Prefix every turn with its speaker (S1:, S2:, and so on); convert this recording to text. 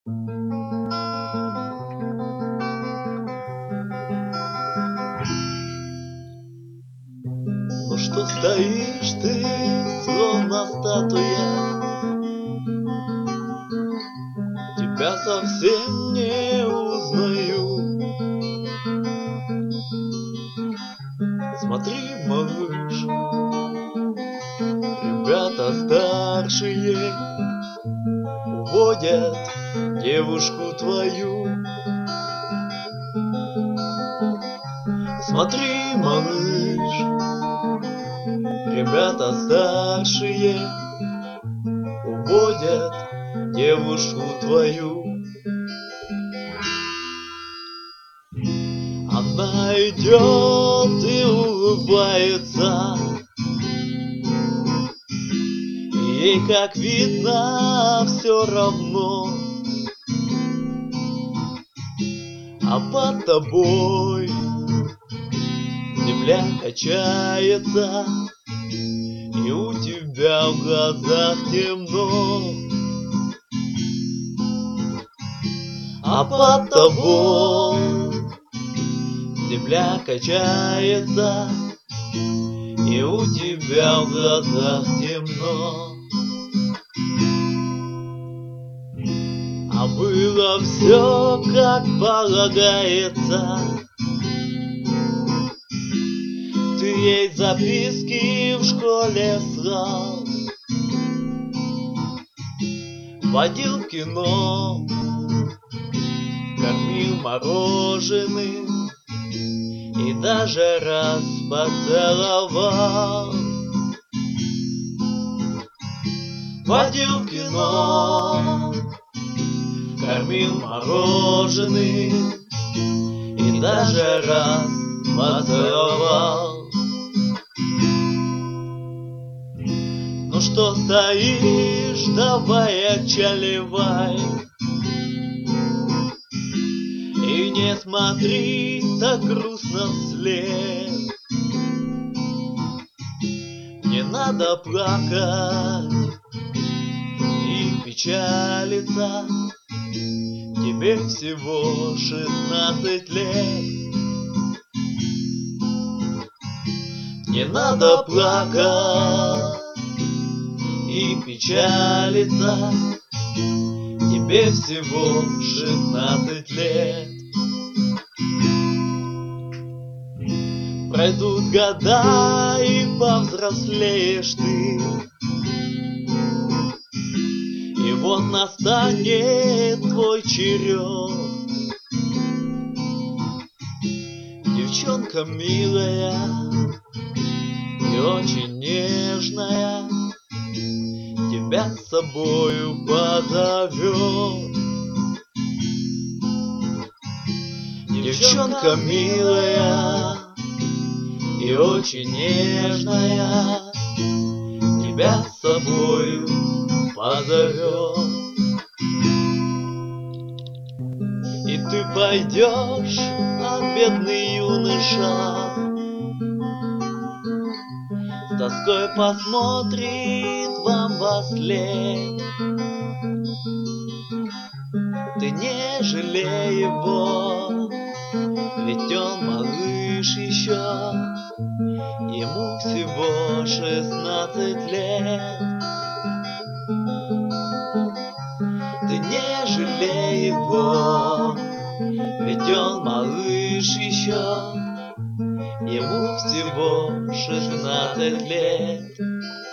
S1: Ну что стоишь ты, словно статуя? Тебя совсем не узнаю. Смотри, малыш, ребята старшие уводят девушку твою. Смотри, малыш, ребята старшие уводят девушку твою. Она идет и улыбается, ей, как видно, все равно. А под тобой земля качается, и у тебя в глазах темно. А под тобой земля качается, и у тебя в глазах темно. А было все как полагается. Ты ей записки в школе слал, водил в кино, кормил мороженым и даже раз поцеловал. Водил в кино, кормил мороженым и даже раз поцеловал. Ну что стоишь, давай отчаливай, и не смотри так грустно вслед. Не надо плакать и печалиться, тебе всего 16 лет. Не надо плакать и печалиться, тебе всего 16 лет. Пройдут года и повзрослеешь ты, и вот настанет твой черед. Девчонка милая и очень нежная тебя с собою позовет. Девчонка милая и очень нежная тебя с собою позовет. И ты пойдешь, а бедный юноша с тоской посмотрит вам вослед. Ты не жалей его, ведь он малыш еще, ему всего 16 лет. Ты не жалей его, ведь он малыш еще, ему всего 16 лет.